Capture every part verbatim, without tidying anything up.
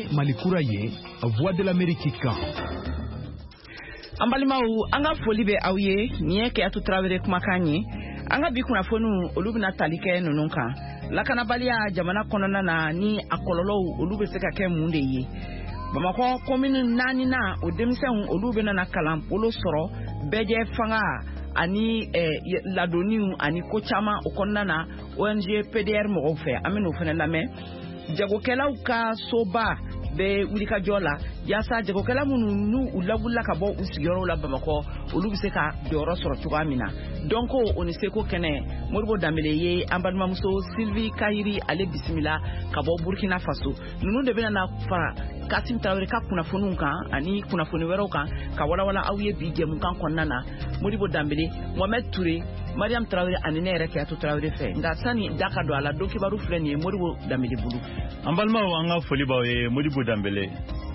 ye Mali kura ye Voix de l'Amérique kan. Ambalimaw anga foli be aw ye niye ke atu Traoré kumakan ye anga bi kunnafoniw olu bena tali kɛ ninnu kan lakanabaliya jamana kɔnɔna na ni a kɔlɔlɔw olu be se ka kɛ mun de ye. Bamakɔ commune naani na o denmisɛnw olu bena na kalan bolo sɔrɔ bɛjɛ fanga ani eh, ladoniw ani ko caman o kɔnɔna na O N G P D R mɔgɔw fɛ an bena o fɛnɛ lamɛn. Jagokɛlaw ka soba be wulikajɔ la yaasa jagokɛla minnu n'u u lawulila ka bɔ u sigiyɔrɔw la Bamakɔ olu be se ka jɔyɔrɔ sɔrɔ cogoya min na. Donc o ni seko kɛnɛ Modibo Dambele ye an balimamuso Sylvie Kahiri ale bisimila ka bɔ Burkina Faso. Ninnu de bena na fara Kasim Traoré ka kunnafoniw kan ani kunnafoni wɛrɛw kan ka walawala aw ye bi jɛmukan kɔnɔna na. Modibo Dambele, Mohamed Touré, Mariam Traoré ani ne yɛrɛ Keyatu Traoré fɛ. Nka sani da ka don a la don kibaru filɛ nin ye Modibo Dambele bolo. An balimaw an ka foli b'aw ye Modibo Dambele.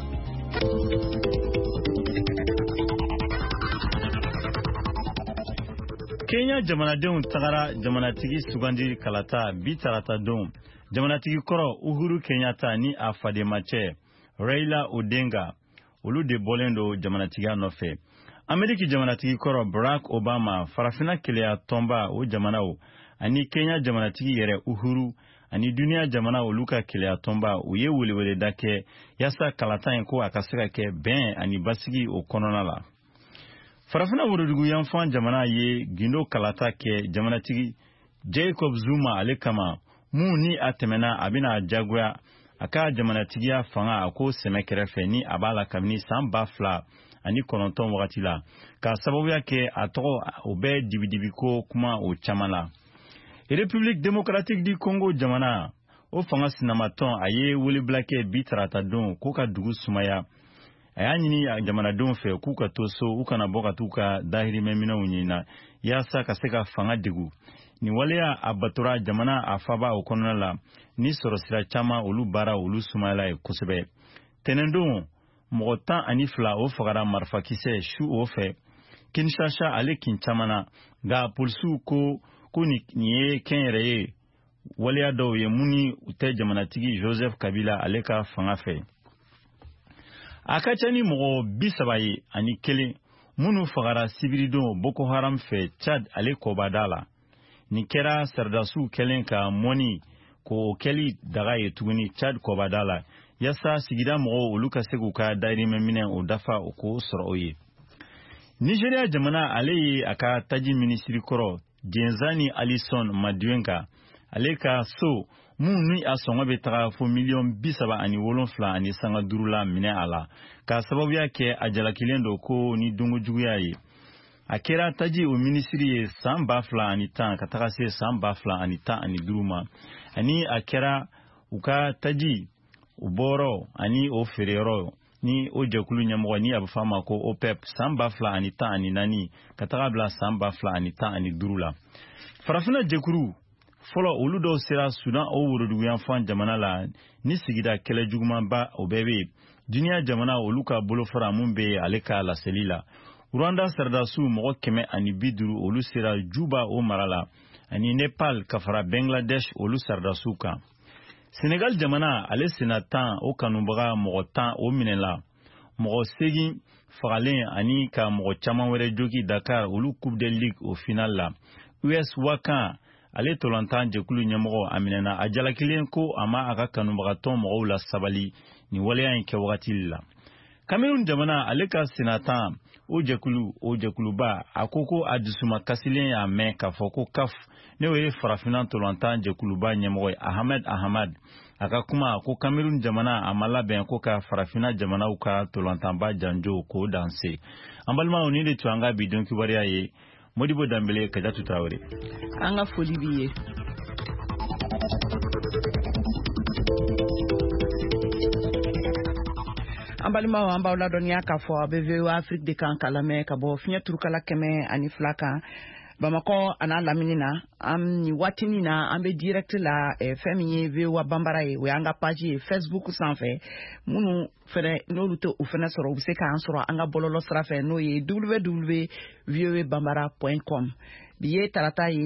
Kenya jamanadenw tagara jamanatigi sugandi kalata bi tarata don. Jamanatigi kɔrɔ Uhuru Kenyatta ni a fadema cɛ Raila Odinga olu de bɔlen do jamanatigiya nɔfɛ. Ameriki jamanatigi kɔrɔ Barack Obama farafina keleya tɔnba o jamanaw ani Kenya jamanatigi yɛrɛ Uhuru ani duniya jamana olu ka keleya tɔnba u ye welewele da kɛ yasa kalata in ko a ka se ka kɛ bɛn ani basigi o kɔnɔna la. Farafina worodugu yanfan jamana ye gindo kalata kɛ jamanatigi Jacob Zuma ale kama mun ni a tɛmɛna a bɛna jagoya a ka jamanatigiya fanga a ko sɛmɛ kɛrɛfɛ ni a b'a la kabini san ba fila ani kɔnɔntɔn wagati la ka sababuya kɛ a tɔgɔ o bɛ dibidibi ko kuma o caman la. République démocratique du Congo jamana o fanga sinamatɔn a ye welebila kɛ bi tarata don k'u ka dugu sumaya. A y'a ɲini jamanadenw fɛ k'u ka to so u kana bɔ ka t'u ka dahirimɛminɛw ɲinina yaasa ka se ka fanga degu. Ni waleya a batora jamana a faba o kɔnɔna la ni sɔrɔsira caman olu baara olu sumayala ye kosɛbɛ. Tɛnɛndon mɔgɔ tan ani fila o fagara marifakisɛ su o fɛ. Kinshasa ale kin caman na nka polisiw ko ko ni ye kɛnyɛrɛ ye waleya dɔw ye mun ni u tɛ jamanatigi Joseph Kabila ale ka fanga fɛ. A ka ca ni mɔgɔ bi saba ye ani kelen minnu fagara sibiridon Boko Haram fɛ Chad ale kɔbada la. Ni kɛra Sardasiw kɛlen ka mɔni k'o kɛli daga ye tuguni Chad kɔbada la yasa sigida mɔgɔw olu ka se k'u ka dahirimɛminɛ o dafa o ko sɔrɔ o ye. Nigeria jamana ale ye a ka taji minisiri kɔrɔ Jenzani Alison Maduenga ale ka so mun ni a sɔngɔ bɛ taga fo miliyɔn bi saba ani wolonfila ani sanga duuru la minɛ a la ka sababuya kɛ a jalakilen do ko ni dongo juguya ye. A kɛra taji o minisiri ye san ba fila ani tan ka taga se san ba fila ani tan ani duuru ma ani a kɛra u ka taji u bɔrɔ ani o feereyɔrɔ ni o jɛkulu ɲɛmɔgɔ ni a bɛ f'a ma ko O P E P san ba fila ani tan ani naani ka taga bila san ba fila ani tan ani duuru la. Farafina jɛkulu fɔlɔ olu dɔw sera Sudan o woroduguyanfan jamana la ni sigida kɛlɛ jugumanba o bɛɛ bɛ duniya jamana olu ka bolofara mun bɛ ale ka laseli la. Rwanda Sardasiw mɔgɔ kɛmɛ ani bi duuru olu sera Juba o mara la ani Nepal ka fara Bangladesh olu Sardasiw kan. Senegal jamana ale sena tan o kanubaga mɔgɔ tan o minɛ la. Mɔgɔ segin fagalen ani ka mɔgɔ caman wɛrɛ jogi Dakar olu Coupe de Ligue o final la. U S Wakan ale tolantan jɛkulu ɲɛmɔgɔ a minɛna a jalakilen ko a ma a ka kanubagatɔn mɔgɔw la sabali ni waleya in kɛ wagati la. Cameroun jamana ale ka senatan o jɛkulu o jɛkuluba a ko ko a dusuma kasilen y'a mɛn k'a fɔ ko C A F ne ye farafina tolantan jɛkuluba ɲɛmɔgɔ ye Ahmed Ahmad a ka kuma ko Cameroun jamana a ma labɛn ko ka farafina jamanaw ka tolantanba janjo k'o danse. An balimaw ni de tun an ka bi don kibaruya ye Modibo Dambele Keyatu Traoré. An ka foli b'i ye. An balimaw an b'aw ladɔnniya k'a fɔ a bɛ V O A Afrique de kan ka lamɛn ka bɔ fiɲɛ turukala kɛmɛ ani fila kan Bamakɔ a n'a lamini na an ni waatinin na an bɛ direct la eh, fɛn min ye V O A Banbara ye o y'an ka page ye Facebook sanfɛ minnu fɛnɛ n'olu tɛ o fɛnɛ sɔrɔ u bɛ se k'an sɔrɔ an ka bɔlɔlɔ sira fɛ n'o ye w w w point v o a banbara point com bi ye tarata ye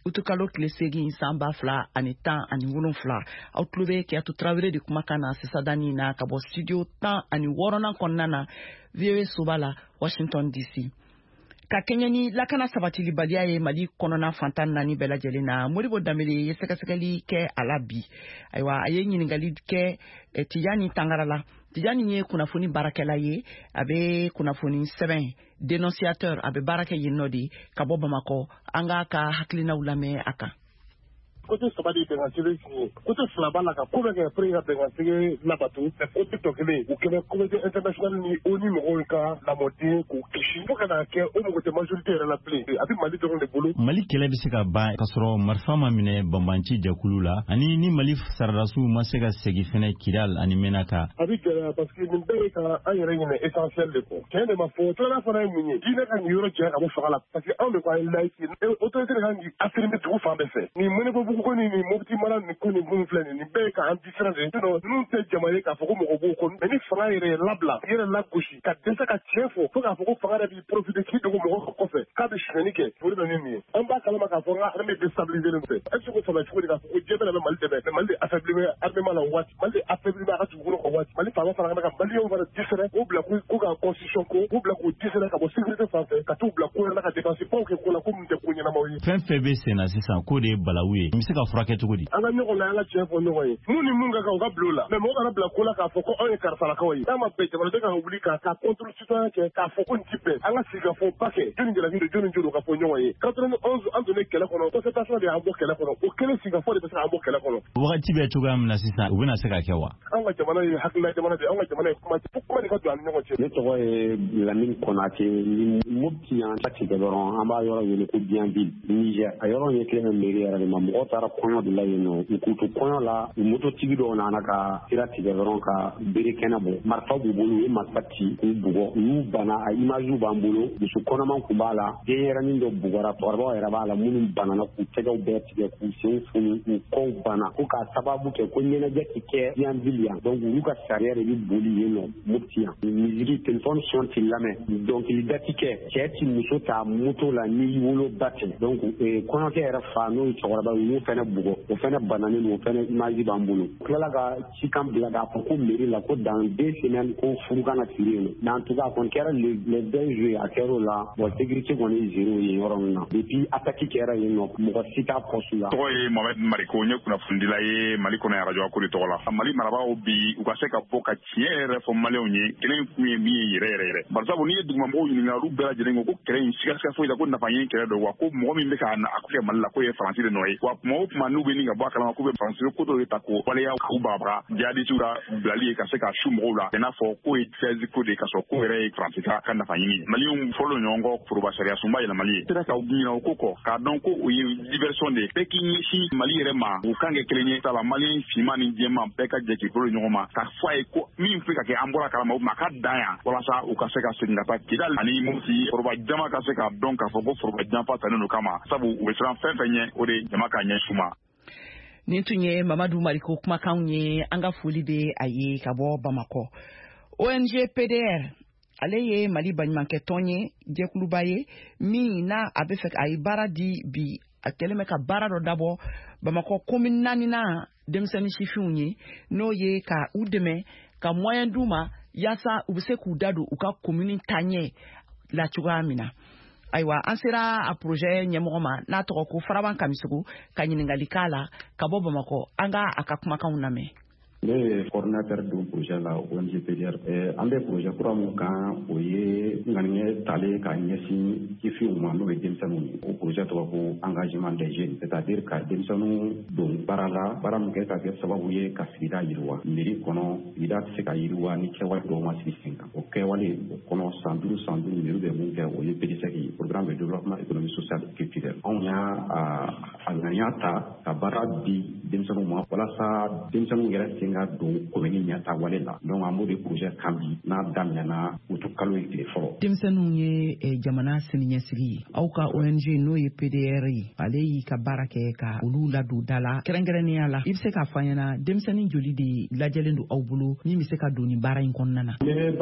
utukalo tile segin san ba fila ani tan ani wolonfila aw tulo bɛ Keyatu Tarawele de kumakan na sisadani na ka bɔ studio tan ani wɔɔrɔnan kɔnɔna na V O A soba la Washington D C. Ka kɛɲɛ ni lakana sabatilibaliya ye Mali kɔnɔna fantan naani bɛɛ lajɛlen na, Modibo Dambele ye sɛgɛsɛgɛli kɛ a la bi. Ayiwa, a ye ɲininkali kɛ Tijani Tangara la. Tijani ye kunnafoni baarakɛla ye, a bɛ kunnafoni sɛbɛn dénonciateur, a bɛ baara kɛ yen nɔ de ka bɔ Bamakɔ. An ka ka hakilinaw lamɛn a kan. Côté sabali bɛnkansigi côté filaba la ka ko bɛ kɛ pour que ka bɛnkansigi labatu mais côté tɔ kelen u kɛmɛ communauté internationale ni O N U mɔgɔw ka lamɔden k'u kisi fo ka n'a kɛ o mɔgɔ tɛ majorité yɛrɛ la bilen a bɛ Mali dɔrɔn de bolo. Mali kɛlɛ bɛ se ka ban ka sɔrɔ marifa ma minɛ banbanci jɛkulu la ani ni Mali saradasiw ma se ka segin fɛnɛ Kidal ani Menaka. A bɛ gɛlɛya parce que nin bɛɛ ye ka an yɛrɛ ɲinɛ essentiel de kɔ. Tiɲɛ de ma fɔ filanan fana ye mun ye diinɛ ka nin yɔrɔ jɛ ka bɔ fanga la parce que anw de ko an ye laïque autorité de kan k'i affirmer dugu fan bɛɛ fɛ. Nin Mɔnɛko ko ni nin Mopti mara ni ko ni mun filɛ nin bɛɛ ye k'an différence de sinon ninnu tɛ jama ye k'a fɔ ko mɔgɔ b'o kɔnɔ mais ni fanga yɛrɛ ye labila yɛrɛ lagosi ka dɛsɛ ka tiɲɛ fɔ fo k'a fɔ ko fanga yɛrɛ b'i profiter k'i dogo mɔgɔ ka kɔfɛ k'a bɛ suɲɛni kɛ o de bɛ nin ye an b'a kalama k'a fɔ n ka armée déstabilisé fɛ est ce que fana cogo di k'a fɔ ko diɲɛ bɛɛ bɛ Mali dɛmɛ mais Mali de affaibli armement la waati Mali de affaibli a ka dugukolo ka waati Mali faama fana ka Maliyɛnw fana dɛsɛra k'u bila k'u ka constitution ko k'u bila k'u dɛsɛra ka bɔ sécurité fanfɛ ka t'u bila ko yɛrɛ la ka dépense baw kɛ ko la ko mun tɛ ko ɲɛnamaw ye. Fɛn fɛn bɛ sen na sisan k'o de ye balawu ye n bɛ se ka furakɛ cogo di. An ka ɲɔgɔn la an ka tiɲɛ fɔ ɲɔgɔn ye mun ni mun ka kan u ka bila o la mais mɔgɔ kana bila ko la k'a fɔ ko anw ye karisalakaw ye n'a ma bɛn jamanaden kan ka wuli ka ka contre citoyen kɛ k'a fɔ ko nin ti bɛn an ka sigi ka fɔ ba kɛ jɔnni jalaki don jɔnni jɔnni ka fɔ ɲɔgɔn ye quatre-vingt-onze an donnen kɛlɛ kɔnɔ concertation de y'an bɔ kɛlɛ kɔnɔ o kelen sigi ka fɔ de bɛ se k'an bɔ kɛlɛ kɔnɔ. Wagati bɛ cogoya min na sisan u bɛna se ka kɛ wa. An ka jamana ye hakilina jamana de an ka jamana ye kuma fo kuma de ka don an ni ɲɔgɔn cɛ. Ne tɔgɔ ye Lamine Konate ni Mopti yan ta tigɛ dɔrɔn an b'a yɔrɔ wele ko Bienville Niger a yɔrɔ ye kelen bɛ mairie yɛrɛ de ma mɔgɔw taara kɔɲɔ de la yen nɔ u k'u to kɔɲɔ la u mototigi dɔw nana ka sira tigɛ dɔrɔn ka bere kɛnɛ bɔ marifa b'u bolo u ye marifa ci k'u bugɔ u y'u bana a images b'an bolo muso kɔnɔman kun b'a la denyɛrɛnin dɔ bugɔra cɛkɔrɔbaw yɛrɛ b'a la minnu banana k'u tɛgɛw bɛɛ tigɛ k'u senw funu k'u kɔw bana ko k'a sababu kɛ ko ɲɛnajɛ ti kɛ Bienville yan donc olu ka sariya de bɛ boli yen nɔ Mopti yan misiri téléphone son ti lamɛn dɔnkili da ti kɛ cɛ ti muso ta moto la n'i wolo ba tɛ donc kɔɲɔkɛ yɛrɛ fa n'o ye cɛkɔrɔba ye u y'o fɛnɛ bugɔ o fɛnɛ bananen don o fɛnɛ image b'an bolo tilala ka cikan bila k'a fɔ ko mairie la ko dans deux semaines ko furu kana siri yen nɔ mais en tout cas a kɔni kɛra le vingt juillet a kɛra o la bon sécurité kɔni ye zéro yen yɔrɔ min na depuis attaque kɛra yen nɔ mɔgɔ si t'a poste la. Tɔgɔ ye Mohamed Mariko n ye kunnafonidila ye Mali kɔnɔ yan radio ko de tɔgɔ la Mali marabagaw bi u ka se ka bɔ ka tiɲɛ yɛrɛ fɔ maliyɛnw ye kɛlɛ in kun ye min ye yɛrɛ yɛrɛ yɛrɛ bari sabu n'i ye dugumamɔgɔw ɲininka olu bɛɛ lajɛlen ko ko kɛlɛ in siga siga foyi la ko nafa ɲini kɛlɛ don wa ko mɔgɔ min bɛ k'a a ko kɛ Mali la ko ye Faransi de nɔ ye wa tuma o tuma n'u bɛ nin ka bɔ a kalama k'u bɛ Faransi ko dɔw de ta ko waleya k'u babaga jihadistes la bilali ye ka se ka su mɔgɔw la i n'a fɔ ko ye seize ko de ka sɔrɔ ko yɛrɛ ye Faransi ka ka nafa ɲini ye maliyɛnw fɔlɔ ɲɔgɔn kɔ foroba sariya sunba yɛlɛmali ye sera ka ɲinɛ o ko kɔ k'a dɔn ko o ye diversion de ye bɛɛ k'i ɲɛsin Mali yɛrɛ ma u kan kɛ kelen ye saba maliyɛn finman ni jɛman bɛɛ ka jɛ k'i bolo ɲɔgɔn ma k'a fɔ a ye ko min fɛ ka kɛ an bɔra kalama o ma a ka dan yan walasa u ka se ka segin ka taa Kidal ani Mopti foroba jama ka se k'a dɔn k'a fɔ ko foroba janfa tanen don kama sabu u bɛ siran fɛn fɛn ɲɛ o de jama ka ɲɛ suma. Nin tun ye Mamadu Mariko kumakanw ye an ka foli bɛ a ye ka bɔ Bamakɔ. O N G P D R ale ye Mali baɲumankɛ tɔn ye jɛkuluba ye min n'a a bɛ fɛ a ye baara di bi a kɛlen bɛ ka baara dɔ dabɔ Bamakɔ commune naaninan denmisɛnnin sifinw ye n'o ye ka u dɛmɛ ka moyen d'u ma yaasa u bɛ se k'u da don u ka commune taɲɛ la cogoya min na. Ayiwa an sera a projet ɲɛmɔgɔ ma n'a tɔgɔ ko Faraban Kamisogo ka ɲininkali k'a la ka bɔ Bamakɔ an ka a ka kumakanw lamɛn. Ne ye coordinateur du projet la O N G P D R an bɛ projet kura mun kan o ye ŋaniɲɛ talen ka ɲɛsin sifinw ma n'o ye denmisɛnninw ye o projet tɔgɔ ko engagement des jeunes c'est-à-dire ka denmisɛnninw don baara la baara min kɛ ka kɛ sababu ye ka sigida yiriwa mairie kɔnɔ sigida tɛ se ka yiriwa ni kɛwale dɔw ma sigi sen kan o kɛwale o kɔnɔ san duuru san duuru mairie bɛ mun kɛ o ye P D C ye programme de développement économique social et culturel anw y'a a ŋaniya ta ka baara di denmisɛnninw ma walasa denmisɛnninw yɛrɛ sen ka don commune ɲɛta wale la donc an b'o de projet kan bi n'a daminɛna utu kalo ye tile fɔlɔ. Denmisɛnninw ye jamana siniɲɛsigi ye aw ka O N G n'o ye P D R ye ale y'i ka baara kɛ ka olu ladon da la kɛrɛnkɛrɛnnenya la i bɛ se k'a fɔ an ɲɛna denmisɛnnin joli de lajɛlen don aw bolo min bɛ se ka don nin baara in kɔnɔna na. Ne bɛ baara kɛ ni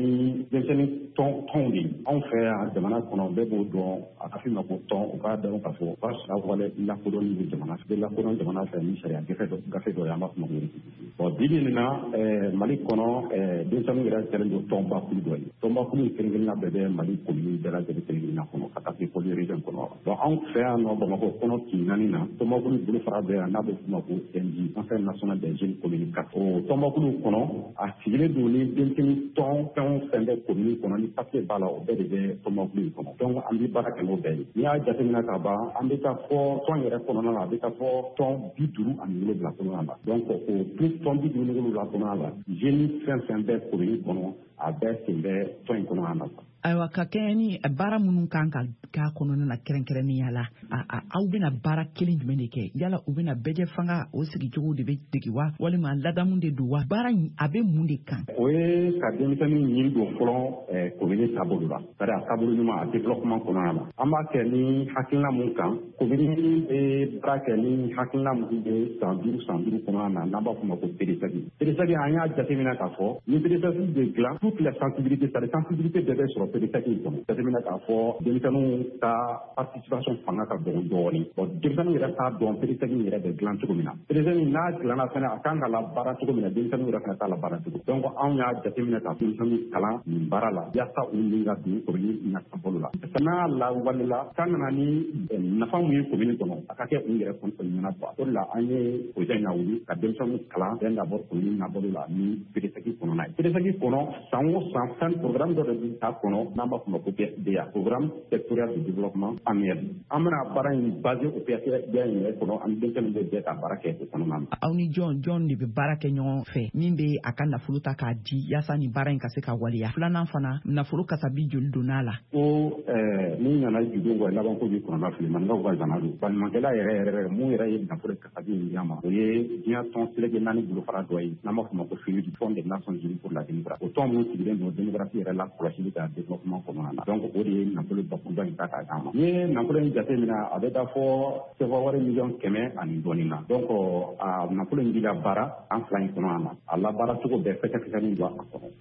ni denmisɛnnin tɔn tɔnw de ye anw fɛ yan jamana kɔnɔ bɛɛ b'o dɔn a ka fi ma ko tɔn u k'a dɔn k'a fɔ ba sira wale lakodɔnni bɛ jamana bɛ lakodɔn jamana fɛ ni sariya gafe dɔ gafe dɔ ye an b'a fɔ ma ko bon bi bi in na Mali kɔnɔ denmisɛnninw yɛrɛ kɛlen don tɔnbakulu dɔ ye tɔnbakulu kelen-kelenna bɛɛ bɛ Mali commune bɛɛ lajɛlen kelen-kelenna kɔnɔ ka taa se fo région kɔnɔ donc anw fɛ yan nɔ Bamakɔ kɔnɔ kin naani na tɔnbakulu bolofara bɛ yan n'a bɛ f'o ma ko N J Conseil national des jeunes communicateurs o tɔnbakulu kɔnɔ a sigilen don ni denmisɛnnin tɔn fɛn o fɛn bɛ commune kɔnɔ ni papier b'a la o bɛɛ de bɛ tɔnbakulu in kɔnɔ donc an bɛ baara kɛ n'o bɛɛ ye n'i y'a jateminɛ ka ban an bɛ taa fɔ tɔn yɛrɛ kɔnɔna la a bɛ taa fɔ tɔn bi duuru ani wolonwula kɔnɔna la donc o plus tɔn bi duuru ni wolonwula kɔnɔna la jeune fɛn fɛn bɛ commune kɔnɔ a bɛɛ sen bɛ tɔn in kɔnɔna na. Ayiwa ka kɛ ni baara minnu kan ka k'a kɔnɔna na kɛrɛnkɛrɛnnenya la aw bɛna baara kelen jumɛn de kɛ yala u bɛna bɛjɛ fanga o sigicogo de bɛ degi wa walima ladamu de don wa baara in a bɛ mun de kan. O ye ka denmisɛnnin ɲini don fɔlɔ commune taabolo la c'est-à-dire a taabolo ɲuman a développement kɔnɔna la an b'a kɛ ni hakilina mun kan commune bɛ baara kɛ ni hakilina mun bɛ san duuru san duuru kɔnɔna na n'an b'a fɔ o ma ko P D C A G P D C A G an y'a jateminɛ k'a fɔ ni P D C A G bɛ dilan toutes les sensibilités c'est-à-dire sensibilité bɛɛ bɛ sɔrɔ P D C A G kɔnɔ jateminɛ k'a fɔ denmisɛnninw ka participation fanga ka dɔgɔ dɔɔnin bon denmisɛnninw yɛrɛ t'a dɔn P D C A G yɛrɛ bɛ dilan cogo min na P D C A G n'a dilanna fɛnɛ a kan ka labaara cogo min na denmisɛnninw yɛrɛ fɛnɛ t'a labaara cogo donc anw y'a jateminɛ ka denmisɛnninw kalan nin baara la yaasa u ni ka bin commune ɲɛtaabolo la n'a lawalela k'an nana ni nafa mun ye commune kɔnɔ a ka kɛ u yɛrɛ kɔni ɲɛna quoi o de la an ye projet in lawuli ka denmisɛnninw kalan bɛn d'abord commune ɲɛbolo la ni P D C A G kɔnɔna ye P D C A G kɔnɔ san o san fɛn programme dɔ de bɛ k'a kɔnɔ n'an b'a fɔ o ma ko P S D A programme sectoriel de développement annuel an bɛna baara in basé o P S D A in yɛrɛ kɔnɔ an denmisɛnninw bɛ jɛ ka baara kɛ o kɔnɔna na. Aw ni jɔn jɔn de bɛ baara kɛ ɲɔgɔn fɛ min bɛ a ka nafolo ta k'a di yaasa ni baara in ka se ka waleya filanan fana nafolo kasabi joli donna a la. ko ni nana judo kɔ laban ko bi kɔnɔna fili maninkaw ka zana don balimakɛla yɛrɛ yɛrɛ mun yɛrɛ ye nafolo kasabi in di an ma o ye diɲɛ tɔn seleke naani bolofara dɔ ye n'an b'a fɔ o ma ko F I D U Fonds des Nations Unies pour la démocratie o tɔn min sigilen don démocratie yɛrɛ la kɔlɔsili ka développement kɔnɔna na donc o de ye nafolo bakuruba in ta k'a d'an ma n'i ye nafolo in jateminɛ a bɛ taa fɔ sɛfawari miliyɔn kɛmɛ ani dɔɔnin na donc a nafolo in bi la baara an fila in kɔnɔna na a labaara cogo bɛɛ fɛsɛfɛsɛnin don a kɔnɔ.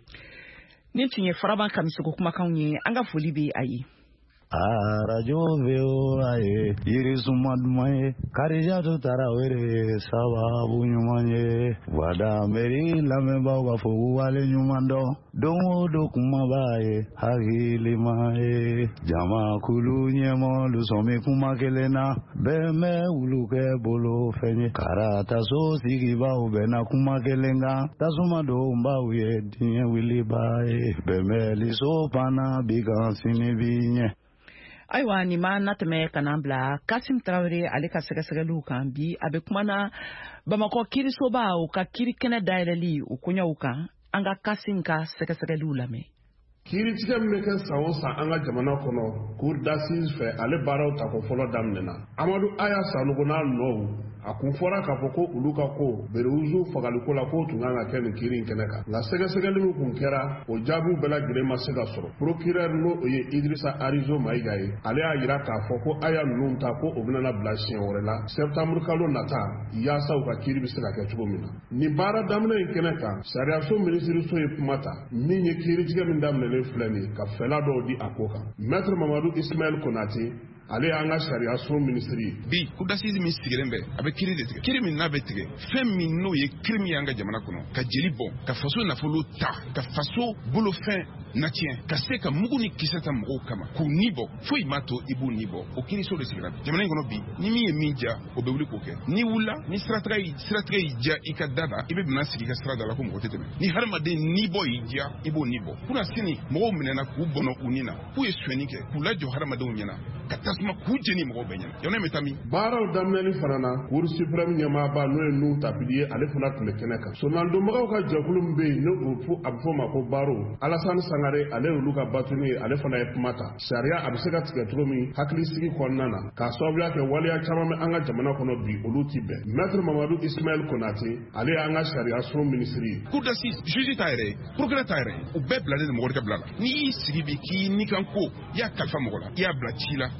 Ni tun ye Faraba Kamisogo kumakanw ye an ka foli bɛ a ye. arajo V O A ye yirisuma duman ye Karijatu Tarawele sababu ɲuman ye wada meri lamɛnbaaw ka fɔ k'u wale ɲuman dɔn don o don kuma b'a ye hakilima ye jamakulu ɲɛmɔgɔ sɔmi kuma kelen na bɛɛ bɛ wulu kɛ bolo fɛn ye karataso sigibaw bɛnna kuma kelen kan tasuma don baw ye diɲɛ wiliba ye bɛnbɛliso panna bi kan sini bi ɲɛ. Ayiwa nin ma na tɛmɛ ka n'an bila Kasim Tarawele ale ka sɛgɛsɛgɛliw kan bi a bɛ kuma na Bamakɔ kirisoba u ka kiri kɛnɛ dayɛlɛli u koɲɛw kan an ka Kasim ka sɛgɛsɛgɛliw lamɛn. Kiiritigɛ min bɛ kɛ san o san an ka jamana kɔnɔ cour d'assises fɛ ale baaraw ta ko fɔlɔ daminɛna Amadu Aya Sanogo n'a nɔw a kun fɔra k'a fɔ ko olu ka ko Berewuzu fagaliko la k'o tun kan ka kɛ nin kiiri in kɛnɛ kan nka sɛgɛsɛgɛli min kun kɛra o jaabiw bɛɛ lajɛlen ma se ka sɔrɔ procureur n'o o ye Idrissa Arizo Mayiga ye ale y'a yira k'a fɔ ko Aya ninnu ta ko o bɛna bila siɲɛ wɛrɛ la septembre kalo nata yaasa u ka kiiri bɛ se ka kɛ cogo min na nin baara daminɛ in kɛnɛ kan sariyaso minisiriso ye kuma ta min ye kiiritigɛ min daminɛlen filɛ nin ka fɛla dɔw di a ko kan maître Mamadou Ismaël Konate ale y'an ka sariyaso minisiri ye bi cour d'assises min sigilen bɛ a bɛ kiiri de tigɛ kiiri min n'a bɛ tigɛ fɛn min n'o ye kiiri min y'an ka jamana kɔnɔ ka jeli bɔ ka faso nafolo ta ka faso bolofɛn natiɲɛ ka se ka mugu ni kisɛ ta mɔgɔw kama k'u ni bɔ foyi m'a to i b'u ni bɔ o kiiriso de sigira jamana in kɔnɔ bi ni min ye min ja o bɛ wuli k'o kɛ ni wulila ni siratigɛ y'i ja i ka da la i bɛ bɛna sigi i ka sira da la ko mɔgɔ tɛ tɛmɛ ni hadamaden ni bɔ y'i ja i b'o ni bɔ kuna sini mɔgɔw minɛna k'u bɔnɔ u ni na k'u ye suɲɛni kɛ k'u lajɔ hadamadenw ɲɛna ka tasuma k'u jeni mɔgɔw bɛɛ ɲɛna jamana in bɛ taa min baaraw daminɛni fana na cour suprême ɲɛmaaba n'o ye Nuhu Tapidi ye ale fana tun bɛ kɛnɛ kan sonaldonbagaw ka jɛkulu min bɛ yen n'o a bɛ fɔ o ma ko baro Alassane Sangare ale y'olu ka batuni ye ale fana ye kuma ta sariya a bɛ se ka tigɛ cogo min hakilisigi kɔnɔna na k'a sababuya kɛ waleya caman bɛ an ka jamana kɔnɔ bi olu ti bɛn maître Mamadou Ismaël Konate ale y'an ka sariyaso minisiri ye cour d'assises juge ta yɛrɛ ye procureur ta yɛrɛ ye u bɛɛ bilalen ni mɔgɔ de ka bila la n'i y'i sigi bi k'i ni kan ko i y'a kalifa mɔgɔ la i y'a bila ci la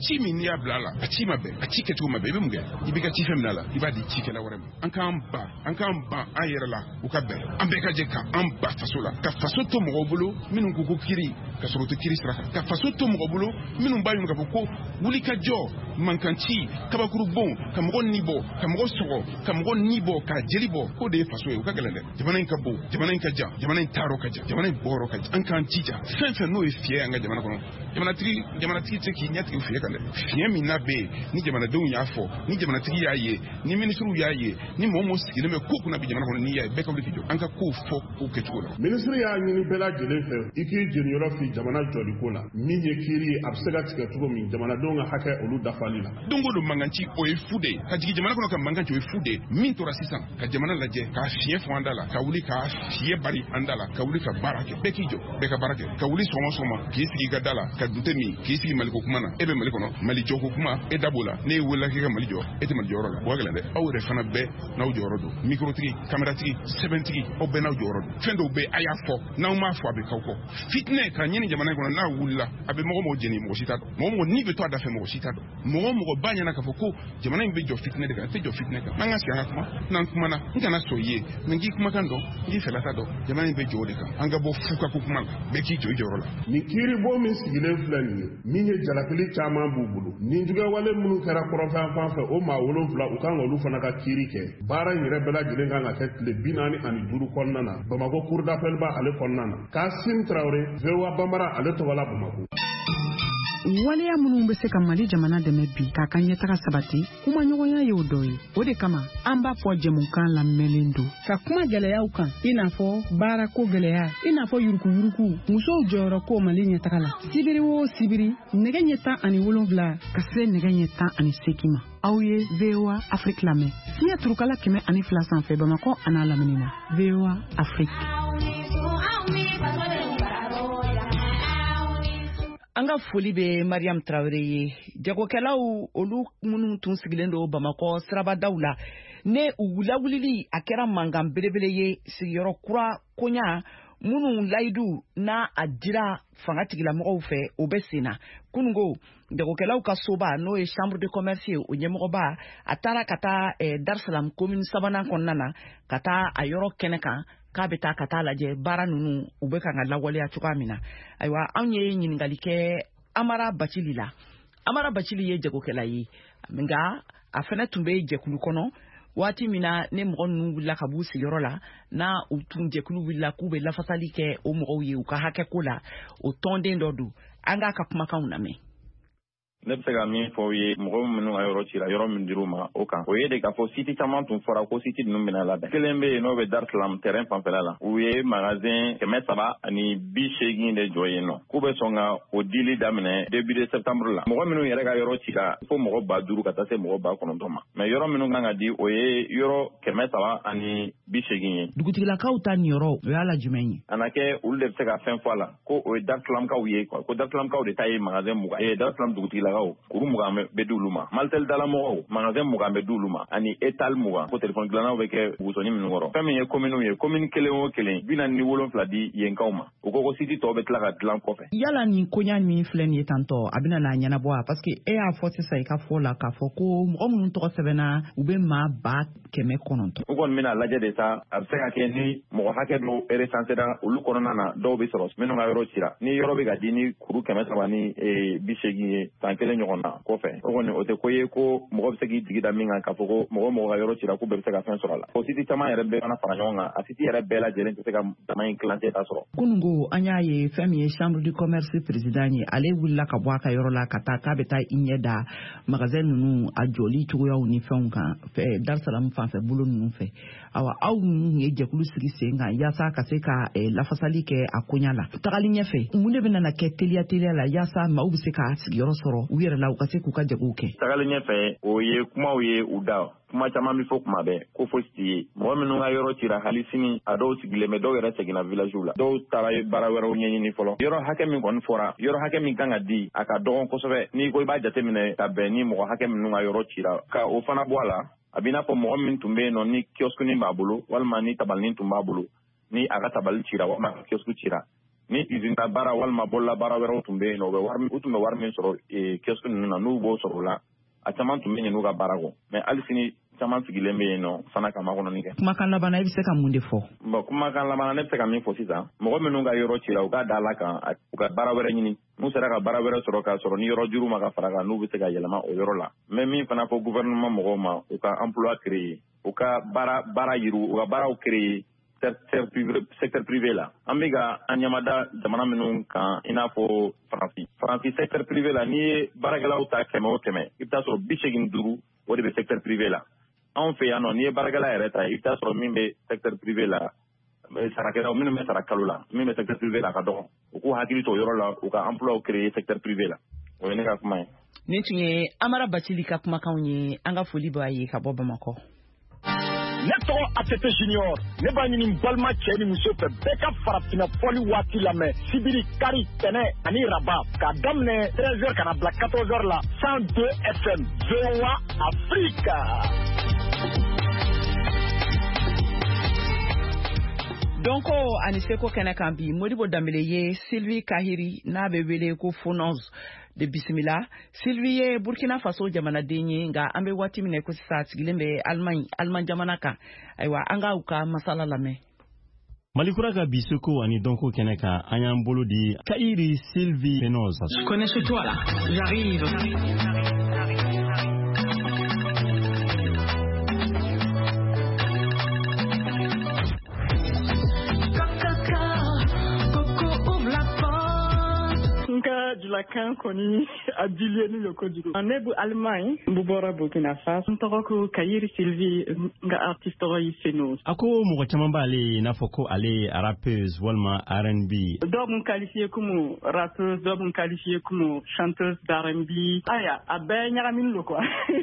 ci min n'i y'a bila a la a ci ma bɛn a ci kɛcogo ma bɛn i bɛ mun kɛ i b'i ka ci fɛn min a la i b'a di cikɛla wɛrɛ ma an k'an ban an k'an ban an yɛrɛ la u ka bɛn an bɛɛ ka jɛ ka an ba faso la ka faso to mɔgɔw bolo minnu ko ko kiri ka sɔrɔ to kiri sira kan ka faso to mɔgɔw bolo minnu b'a ɲini k'a fɔ ko wuli ka jɔ mankanci kabakuru bon ka mɔgɔ ni bɔ ka mɔgɔ sɔgɔ ka mɔgɔ ni bɔ ka jeli bɔ k'o de ye faso ye o ka gɛlɛn dɛ jamana in ka bon jamana in ka jan jamana in taarɔ ka jan jamana in bɔrɔ ka jan an k'an jija fɛn fɛn n'o ye fiɲɛ an ka jamana kɔnɔ jamanatigi jamanatigi tɛ k'i ɲɛtigi fiɲɛ kan dɛ fiɲɛ min n'a bɛ yen ni jamanadenw y'a fɔ ni jamanatigi y'a ye ni minisiriw y'a ye ni mɔgɔ mɔgɔ sigilen bɛ ko kunna bi jamana kɔnɔ n'i y'a ye bɛɛ ka wuli k'i jɔ an ka kow fɔ k'o kɛcogo la minisiri y'a ɲini bɛɛ lajɛlen fɛ i k'i jeniyɔrɔ fi jamana jɔliko la min ye kiiri ye a bɛ se ka tigɛ cogo min jamanadenw ka hakɛ olu dafali la don o don mankanci o ye fu de ye ka jigin jamana kɔnɔ ka mankanci o ye fu de ye min tora sisan ka jamana lajɛ k'a fiɲɛ fɔ an da la ka wuli k'a fiɲɛ bari an da la ka wuli ka baara kɛ bɛɛ k'i jɔ bɛɛ ka baara kɛ ka wuli sɔgɔma sɔgɔma k'i sigi i ka da la ka dunte min k'i sigi maliko kuma na e bɛ mali kɔnɔ mali jɔko kuma e da b'o la ne ye wele k'i ka mali jɔ e tɛ mali jɔyɔrɔ la o ka gɛlɛn dɛ aw yɛrɛ fana bɛɛ n'aw jɔyɔrɔ don mikorotigi kameratigi sɛbɛntigi aw bɛɛ n'aw jɔyɔrɔ don fɛn dɔw bɛ a y'a fɔ n'aw m'a fɔ a bɛ kaw kɔ fitinɛ ka ɲini jamana in kɔnɔ n'a wulila a bɛ mɔgɔ mɔgɔ jeni mɔgɔ si t'a dɔn mɔgɔ mɔgɔ n'i bɛ to a da fɛ mɔgɔ si t'a dɔn mɔgɔ mɔgɔ b'a ɲɛna k'a fɔ ko jamana in bɛ jɔ fitinɛ de kan a tɛ jɔ fitinɛ kan an ka sigi an ka kuma n'an kumana n kana sɔn i ye mɛ n k'i kumakan dɔn n k'i fɛla ta dɔn jamana in bɛ jɔ o de kan an ka bɔ fuka ko kuma la bɛɛ k'i jɔ i jɔyɔrɔ la nin kiiribon min sigilen filɛ nin ye min ye jalakili caman b'u bolo nin juguwale minnu kɛra kɔrɔnfɛn fan fɛ o maa wolonfila u kan ka olu fana ka kiiri kɛ baara in yɛrɛ bɛɛ lajɛlen kan ka kɛ tile bi naani ani duuru kɔnɔna na Bamako cour d'appel b'a ale kɔnɔna na Kasim Traoré V O A Banbara ale tɔgɔ la Bamako. waleya minnu bɛ se ka Mali jamana dɛmɛ bi k'a ka ɲɛtaga sabati kuma ɲɔgɔnya ye o dɔ ye o de kama an b'a fɔ jɛmukan lamɛnlen don ka kuma gɛlɛyaw kan i n'a fɔ baarako gɛlɛya i n'a fɔ yuruguyurugu musow jɔyɔrɔ ko Mali ɲɛtaga la sibiri o sibiri nɛgɛ ɲɛ tan ani wolonwula ka se nɛgɛ ɲɛ tan ani seegin ma aw ye V O A Afrique lamɛn fiɲɛ turukala kɛmɛ ani fila sanfɛ Bamako a n'a lamini na V O A Afrique. An ka foli bɛ Mariam Traoré ye jagokɛlaw olu minnu tun sigilen don Bamako sirabadaw la ne u wulawulili a kɛra mankan belebele ye sigiyɔrɔ kura koɲa minnu layidu n'a a dira fanga tigilamɔgɔw fɛ o bɛ sen na kunungo jagokɛlaw ka soba n'o ye chambre de commerce ye o ɲɛmɔgɔba a taara ka taa eh, Dar es Salaam commune sabanan kɔnɔna na ka taa a yɔrɔ kɛnɛ kan k'a bɛ taa ka taa lajɛ baara ninnu u bɛ kan ka lawaleya cogoya min na ayiwa anw ye ɲininkali kɛ Amara Bacili la Amara Bacili ye jagokɛla ye nka a fana tun bɛ jɛkulu kɔnɔ waati min na ne mɔgɔ ninnu wulila ka b'u sigiyɔrɔ la na u tun jɛkulu wulila k'u bɛ lafasali kɛ o mɔgɔw ye u ka hakɛ ko la o tɔnden dɔ don an k'a ka kumakanw lamɛn. Ne bɛ se ka min fɔ ye mɔgɔ minnu ka yɔrɔ cira yɔrɔ min dir'u ma o kan o ye de k'a fɔ site caman tun fɔra ko site ninnu bɛna labɛn kelen bɛ yen n'o bɛ Dar es Salaam terrain fanfɛla la u ye magasin kɛmɛ saba ani bi seegin de jɔ yen nɔ k'u bɛ sɔn ka o dili daminɛ début de septembre la mɔgɔ minnu yɛrɛ ka yɔrɔ cira fo mɔgɔ ba duuru ka taa se mɔgɔ ba kɔnɔntɔn ma mais yɔrɔ minnu kan ka di o ye yɔrɔ kɛmɛ saba ani bi seegin ye. Dugutigilakaw ta nin yɔrɔ o y'a la jumɛn ye. a na kɛ olu de bɛ se ka fɛn fɔ a la ko o ye Dar es Salaamkaw ye quoi ko Dar es Salaamkaw de ta ye magasin mugan ye Dar es Salaam dugutigilakaw kuru mugan bɛ di olu ma Maltel dalamɔgɔw magasin mugan bɛ di olu ma ani Etal mugan ko telefɔni dilannaw bɛ kɛ busoni minnu kɔrɔ fɛn min ye commune ye commune kelen o kelen bi naani ni wolonwula di yenkaw ma u ko ko site tɔw bɛ tila ka dilan kɔfɛ. Yala nin koɲa min filɛ nin ye tantɔ a bɛna n'a ɲɛnabɔ wa parce que e y'a fɔ sisan i ka fɔ la k'a fɔ ko mɔgɔ minnu tɔgɔ sɛbɛnna u bɛ maa ba kɛmɛ kɔnɔntɔn. u kɔni bɛna lajɛ de sa a bɛ se ka kɛ ni mɔgɔ hakɛ dɔw recensera olu kɔnɔna na dɔw bɛ sɔrɔ minnu ka yɔrɔ cira ni yɔrɔ bɛ ka di ni kuru kɛmɛ saba ni bi seegin ye san kelen ɲɔgɔn na kɔfɛ o kɔni o tɛ ko ye ko mɔgɔ bɛ se k'i jigi da min kan k'a fɔ ko mɔgɔ mɔgɔ ka yɔrɔ cira k'u bɛɛ bɛ se ka fɛn sɔrɔ a la o site caman yɛrɛ bɛɛ fana fara ɲɔgɔn kan a site yɛrɛ bɛɛ lajɛlen tɛ se ka dama in kilancɛ ta sɔrɔ. kunungo an y'a ye fɛn min ye chambre du commerce président ye ale wulila ka bɔ a ka yɔrɔ la ka taa k'a bɛ taa i ɲɛ da magasin ninnu a jɔli cogoyaw ni fɛnw kan fɛ Dar es Salaam fanfɛ bolo ninnu fɛ awa aw minnu ye jɛkulu sigi sen kan yaasa ka se ka lafasali kɛ a koɲa la tagali ɲɛfɛ mun de bɛ nana kɛ teliya teliya la yaasa maaw bɛ se ka sigiyɔrɔ sɔrɔ u yɛrɛ la u ka se k'u ka jagow kɛ. tagali ɲɛfɛ o ye kumaw ye u da kuma caman bɛ fɔ kuma bɛɛ ko fosi t'i ye mɔgɔ minnu ka yɔrɔ cira hali sini a dɔw sigilen bɛ dɔw yɛrɛ seginna village la dɔw taara baara wɛrɛw ɲɛɲini fɔlɔ yɔrɔ hakɛ min kɔni fɔra yɔrɔ hakɛ min kan ka di a ka dɔgɔn kosɛbɛ n'i ko i b'a jateminɛ ka bɛn ni mɔgɔ hakɛ minnu ka yɔrɔ cira ka o fana bɔ a la a b'i n'a fɔ mɔgɔ min tun bɛ yen nɔ ni kiosque b'a bolo walima ni tabalinin tun b'a bolo ni a ka tabali cira walima kiosque cira ni usine ta baara walima bolola baara wɛrɛw tun bɛ yen nɔ u bɛ wari u tun bɛ wari min sɔrɔ kiosque ninnu na n'u b'o sɔrɔ o la a caman tun bɛ ɲɛ n'u ka baara kɔ mais hali sini caman sigilen bɛ yen nɔ fana ka makɔnɔni kɛ. kumakan laban i bɛ se ka mun de fɔ. bon kumakan laban ne bɛ se ka min fɔ sisan mɔgɔ minnu ka yɔrɔ cira u ka da la kan u ka baara wɛrɛ ɲini n'u sera ka baara wɛrɛ sɔrɔ k'a sɔrɔ ni yɔrɔ juru ma ka fara kan n'u bɛ se ka yɛlɛma o yɔrɔ la mais min fana fɔ gouvernement mɔgɔw ma u ka emploi créer u ka baara baara yiru u ka baaraw créer secteur privé la an bɛ ka an ɲamada jamana minnu kan i n'a fɔ faransi faransi secteur privé la n'i ye baarakɛlaw ta kɛmɛ o kɛmɛ i bɛ taa sɔrɔ bi seegin duuru o de bɛ secteur privé la anw fɛ yan nɔ n'i ye baarakɛla yɛrɛ ta i bɛ taa sɔrɔ min bɛ secteur privé la sarakɛlaw minnu bɛ sara kalo la min bɛ secteur privé la ka dɔgɔ u k'u hakili to o yɔrɔ la u ka emploi créer secteur privé la o ye ne ka kuma ye. nin tun ye Amara Bacili ka kumakanw ye an ka foli b'a ye ka bɔ Bamakɔ. ne tɔgɔ Atete Junior ne b'a ɲini balima cɛ ni muso fɛ bɛɛ ka farafinna fɔli waati lamɛn sibiri kari tɛnɛ ani raba k'a daminɛ treize heures ka na bila quatorze heures la cent deux F M V O A Afrique. donko ani seko kɛnɛ kan bi Modibo Dambele ye Sylvie Kahiri n'a bɛ wele ko Fonoz de bisimila. Sylvie ye Burkina Faso jamanaden ye nka an bɛ waati min ko sisan sigilen bɛ Allemagne Allemagne jamana kan ayiwa an ka u ka masala lamɛn. Malikura ka biseko ani donko kɛnɛ kan an y'an bolo di Kahiri Sylvie Fonoz. Je connais ce toi là, j'arrive. Julakan koni a bilioni le kojugu. Ne bu Allemagne bu bora Burkina Faso ntoko ko Kahiri Sylvie nga artiste yi Fonoz. Ako mɔgɔ caman b'ale n'a fɔ ko ale rappeuse walima R and B. Dɔw b'u qualifié comme rappeuse, dɔw b'u qualifié comme chanteuse d'R and B. Aya a bɛɛ ɲagaminen lo quoi.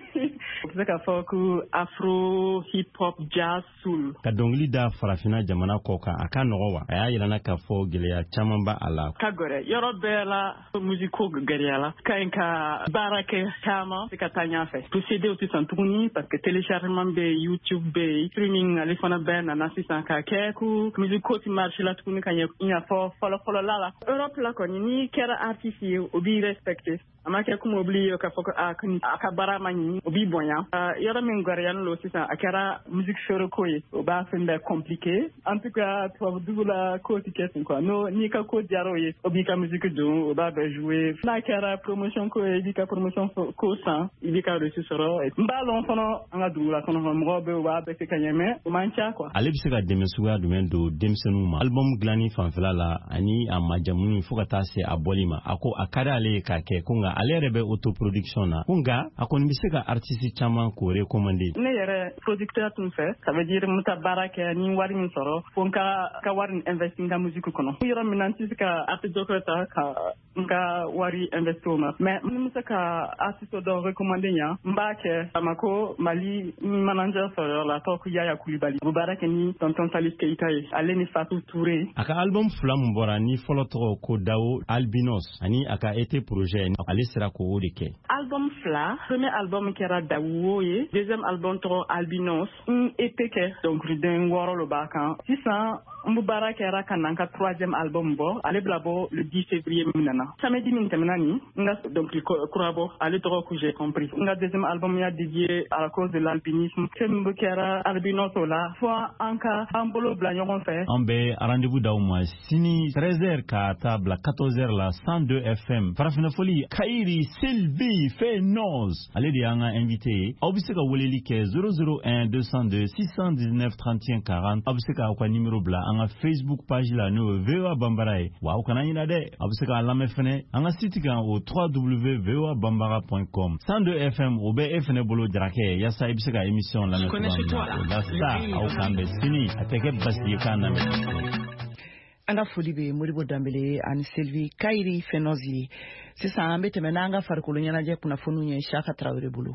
O bɛ se ka fɔ ko afro, hip hop, jazz, soul. Ka dɔnkili da farafinna jamana kɔ kan a ka nɔgɔ wa? A y'a yirana k'a fɔ gɛlɛya caman b'a a la. Ka gɛrɛ yɔrɔ bɛɛ la musico gɛlɛya la. Ka ɲi ka baara kɛ caman se ka taa ɲɛfɛ. Procédé tɛ sɔn tuguni parce que téléchargement bɛ yen, YouTube bɛ yen, streaming ale fana bɛɛ nana sisan ka kɛ ko musico ti marché la tuguni ka ɲɛ i n'a fɔ fɔlɔ-fɔlɔ la la. Europe la kɔni n'i kɛra artiste ye o b'i respecté. A ma kɛ comme obligé k'a fɔ ko a ka baara ma ɲi o b'i bonya. Yɔrɔ min gɛlɛyalen lo sisan a kɛra musique feere ko ye o b'a fɛn bɛɛ compliqué. En tout cas tubabudugu la ko ti kɛ ten quoi. N'o n'i ka ko diyara o ye o b'i ka musique don o b'a bɛɛ jouer. N'a kɛra promotion ko ye i b'i ka promotion ko san i b'i ka reçu sɔrɔ. N b'a lɔn fana an ka dugu la kɔnɔ mɔgɔw bɛ o b'a bɛɛ se ka ɲɛ mais o man ca quoi. Ale bɛ se ka dɛmɛ suguya jumɛn don denmisɛnninw ma? Album dilanni fanfɛla la ani a majamuni fo ka taa se a bɔli ma. A ko a ka di ale ye k'a kɛ ko nka ale yɛrɛ bɛ autoproduction na. Ko nka a kɔni bɛ se ka artiste caman k'o recommander. Ne yɛrɛ producteur tun fɛ ça veut dire n bɛ taa baara kɛ ni wari min sɔrɔ fo n ka ka wari investir n ka musique kɔnɔ. Yɔrɔ min na n tɛ se ka artiste dɔ ta ka n ka wari investir o ma mais n bɛ se ka artiste dɔ recommander yan n b'a kɛ Bamako Mali manager sɔrɔ yɔrɔ la a tɔgɔ ko Yaya Kulibali. U bɛ baara kɛ ni tonton Salis Keita ye ale ni Fatou Touré. A ka album fila mun bɔra ni fɔlɔ tɔgɔ ko Dao Albinos ani a ka été projet ale sera k'o de kɛ. Album fila premier album kɛra Dao ye deuxième album tɔgɔ Albinos n E P kɛ donc den wɔɔrɔ lo b'a kan sisan n bɛ baara kɛra ka na n ka troisième album bɔ ale bila bɔ le dix février min nana samedi min tɛmɛna nin n ka dɔnkili kura bɔ ale tɔgɔ ko j'ai compris n ka deuxième album y'a dédié à la cause de l'albinisme fɛn min bɛ kɛra albinos o la fo an ka an bolo bila ɲɔgɔn fɛ. An bɛ rendez-vous d'aw ma sini treize heures ka taa bila quatorze heures la cent deux F M farafinna foli Kahiri Sylvie Fonoz ale de y'an ka invité ye. Aw bɛ se ka weleli kɛ zéro zéro un deux cent deux six cent dix-neuf trente et un quarante. Aw bɛ se k'aw ka numéro bila an ka Facebook page la n'o ye V O A Bambara ye wa aw kana ɲinɛ dɛ aw bɛ se k'a lamɛn fɛnɛ an ka site kan o w w w point v o a bambara point com cent deux F M o bɛ e fɛnɛ bolo Jarakɛ yaasa i bɛ se ka émission lamɛn cogoya min na o la sa aw k'an bɛn sini a tɛ kɛ basi ye k'a lamɛn. An ka foli bɛ Modibo Dambele ani Sylvie Kahiri Fonoz ye sisan an bɛ tɛmɛ n'an ka farikolo ɲɛnajɛ kunnafoniw ye Saka Tarawele bolo.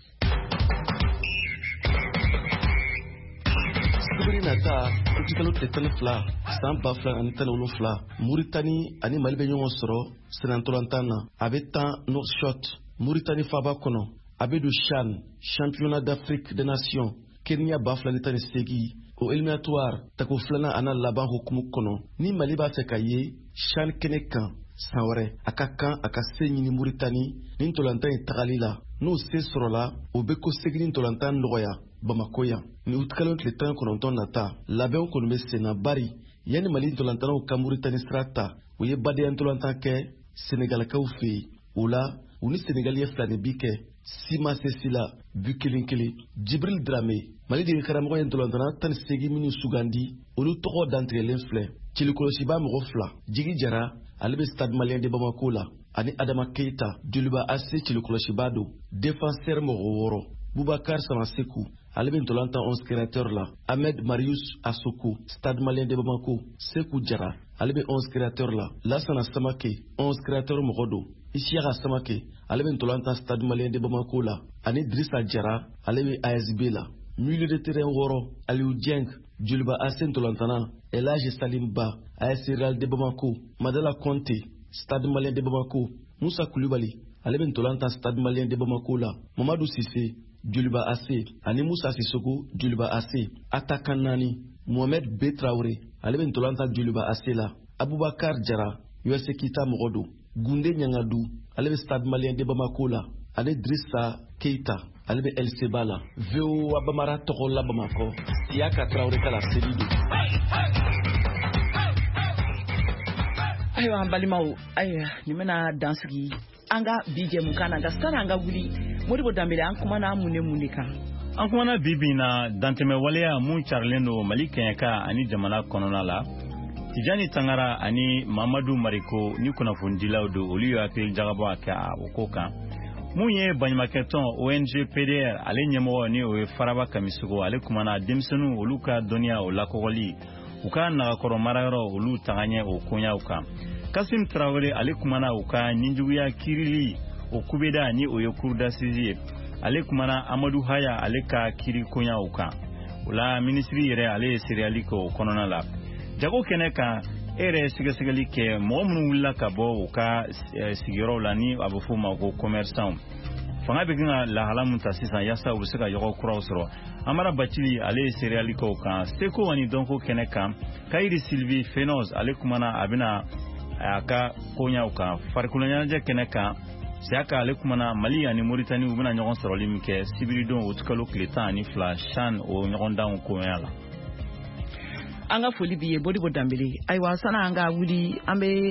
Sibiri nata kutikalo tile tan ni fila san ba fila ani tan ni wolonfila Muritani ani Mali bɛ ɲɔgɔn sɔrɔ senatɔlantan na a bɛ tan Nouakchott Muritani faaba kɔnɔ a bɛ don CHAN Championnat d'Afrique des Nations Kenya ba fila ni tan ni seegin o éliminatoire tako filanan ana laban hukumu kɔnɔ ni Mali b'a fɛ ka ye CHAN kɛnɛ kan san wɛrɛ a ka kan a ka se ɲini Muritani ni ntolantan in tagali la n'o se sɔrɔla o be ko segini ntolantan nɔgɔya Bamako yan ni utikalen tile tan kɔnɔntɔn nata labɛnw kɔni be senna bari yanni Mali ntolantanaw ka Muritani sira ta u ye badeya ntolantan kɛ Senegalikaw fɛ yen o la u ni Senegali ye filani bi kɛ Sima Sesila bu kelen kelen Jibril Drame Mali dege karamɔgɔ ye ntolantana tan ni seegin minnu sugandi olu tɔgɔ dantigɛlen filɛ cilikɔlɔsiba mɔgɔ fila Jigi Jara ale be Stade Malien de Bamako la ani Adama Keita Joliba Ase cilikɔlɔsiba do défenseur mɔgɔ wɔɔrɔ Boubacar Samasekou ale be ntolantan onze créateur la Ahmed Marius Asoko Stade Malien de Bamako Sekou Jara ale be onze créateur la Lassana Samake onze créateur mɔgɔ do Isiaka Samake ale be ntolantan Stade Malien de Bamako la ani Drissa Jara ale be A S B la milieu de terrain wɔɔrɔ Aliou Dieng Joliba Ase ntolantana Elage Salim Ba A S Real de Bamako Madala Conte Stade Malien de Bamako Moussa Koulibaly ale be ntolantan Stade Malien de Bamako la Mamadou Sissé Joliba Ase ani Moussa Sissoko Joliba Ase attaquant nani Mohamed B Traoré ale be ntolantan Joliba Ase la Aboubakar Jara U S Kita mɔgɔ do Goundé Niangadou ale be Stade Malien de Bamako la ani Drissa Keita ale be L C B A la V O A Bamara tɔgɔ la Bamakɔ Siaka Traoré kala seli do. Ayiwa an balimaw ayiwa ni bena dansigi an ka bi jɛmukan na nka sani an ka wuli Modibo Dambele an kumana mun ne mun de kan an kumana bi bi na dantɛmɛ waleya mun carilen do Mali kɛɲɛka ani jamana kɔnɔna la Tijani Tangara ani Mamadu Mariko ni kunnafonidilaw do olu y'u hakili jagabɔ a kɛ a o ko kan mun ye baɲumankɛtɔn O N G P D R ale ɲɛmɔgɔ ni o ye Faraba Kamisogo ale kumana denmisɛnninw olu ka dɔnniya o lakɔgɔli u ka nagakɔrɔ marayɔrɔ olu tagaɲɛ o koɲaw kan Kasim Traoré ale kumana u ka ɲinjuguya kirili o kubeda ni o ye kurudasisi ye ale kumana Amadou Haya ale ka kiri koɲaw kan o la minisiri yɛrɛ ale ye sereyali kɛ o kɔnɔna la jago kɛnɛ kan e yɛrɛ sɛgɛsɛgɛli kɛ mɔgɔ minnu wulila ka bɔ u ka sigiyɔrɔw la ni a bɛ fɔ o ma ko commerçant fanga bɛ kan ka lahala min ta sisan yaasa u bɛ se ka yɔgɔ kuraw sɔrɔ Amara Bacili ale ye sereyali kɛ o kan Seko ani dɔnko kɛnɛ kan Kayiri Sylvie Fenoz ale kumana a bɛna a ka koɲaw kan farikolo ɲɛnajɛ kɛnɛ kan Siaka ale kumana Mali ani Mauritanie u bɛna ɲɔgɔn sɔrɔli min kɛ sibiridon o kalo tile tan ani fila CHAN o ɲɔgɔndanw koɲa la. An ka foli bi ye Modibo Dambele ayiwa sana an ka wuli an bɛ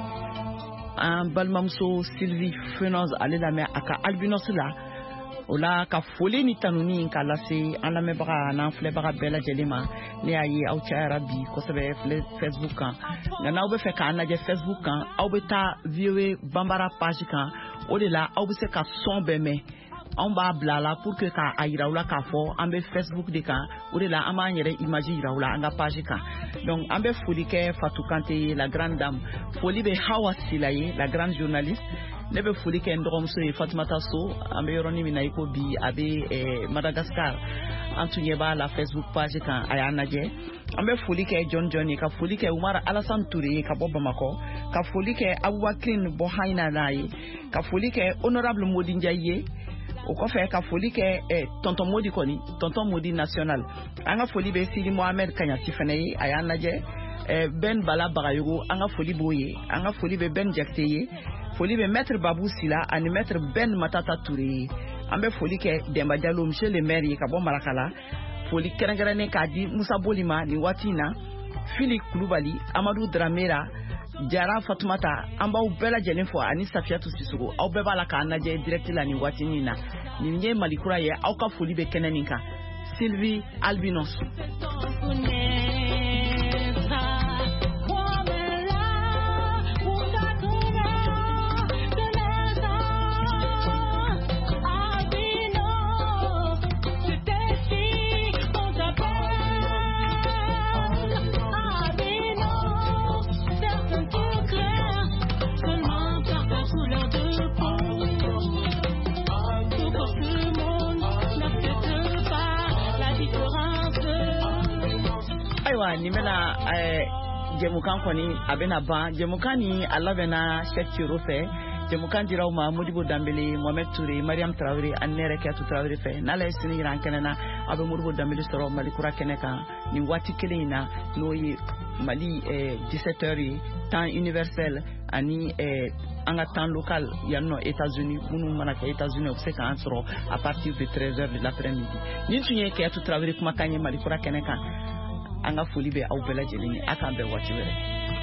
an balimamuso Sylvie Fenoz ale lamɛn a ka albinos la o la ka foli ni tanuni k'a lase an lamɛnbaga n'an filɛbaga bɛɛ lajɛlen ma ne y'a ye aw cayara bi kosɛbɛ Facebook kan nka n'aw bɛ fɛ k'an lajɛ Facebook kan aw bɛ taa V O A Bambara page kan o de la aw bɛ se ka sɔn bɛɛ mɛn anw b'a bila la pour que k'a yira aw la k'a fɔ an bɛ Facebook de kan o de la an b'an yɛrɛ image yira aw la an ka page kan donc an bɛ foli kɛ Fatou Kante la grande dame foli bɛ Hawa Sila ye la grande journaliste ne bɛ foli kɛ n dɔgɔmuso ye Fatumata So an bɛ yɔrɔnin min na i ko bi a bɛ Madagascar an tun ɲɛ b'a la Facebook page kan a y'an lajɛ an bɛ foli kɛ John John ye ka foli kɛ Umar Alassane Touré ye ka bɔ Bamakɔ ka foli kɛ Aboubacrine Bohaina n'a ye ka foli kɛ honorable Modi Ndiaye ye o kɔfɛ ka foli kɛ tonton Modi kɔni tonton Modi national an ka foli bɛ Sidi Mohamed Kanyasi fana ye a y'an lajɛ Ben Bala Bagayogo an ka foli b'o ye an ka foli bɛ Ben Jakite ye foli bɛ maître Babou Sila ani maître Ben Matata Touré ye an bɛ foli kɛ Demba Diallo monsieur le maire ye ka bɔ Marakala foli kɛrɛnkɛrɛnnen k'a di Musa Boli ma nin waati in na Fili Kulubali Amadou Dramera Jara Fatumata an b'aw bɛɛ lajɛlen fɔ ani Safiatou Sissogo aw bɛɛ b'a la k'an lajɛ direct la nin waati in na nin ye Malikura ye aw ka foli bɛ kɛnɛ nin kan Sylvie Albinos. Ni bena jɛmukan kɔni a bena ban jɛmukan ni a labɛnna Cheikh Thioro fɛ jamukan diraw ma Modibo Dambele, Mohamed Touré, Mariam Traoré, Annere Keatou Traoré fe n'ala ye sini yiran kɛnɛ na a bɛ Modibo Dambele sɔrɔ Mali kura kɛnɛ kan nin waati kelen in na n'o ye Mali eh, dix-sept heures ye temps universel ani eh, an ka temps local yan nɔ États-Unis minnu mana kɛ États-Unis o bɛ se k'an sɔrɔ à partir de treize heures de l'après-midi nin tun ye Keatou Traoré kumakan ye Mali kura kɛnɛ kan an ka foli bɛ aw bɛɛ lajɛlen ye a k'an bɛn waati wɛrɛ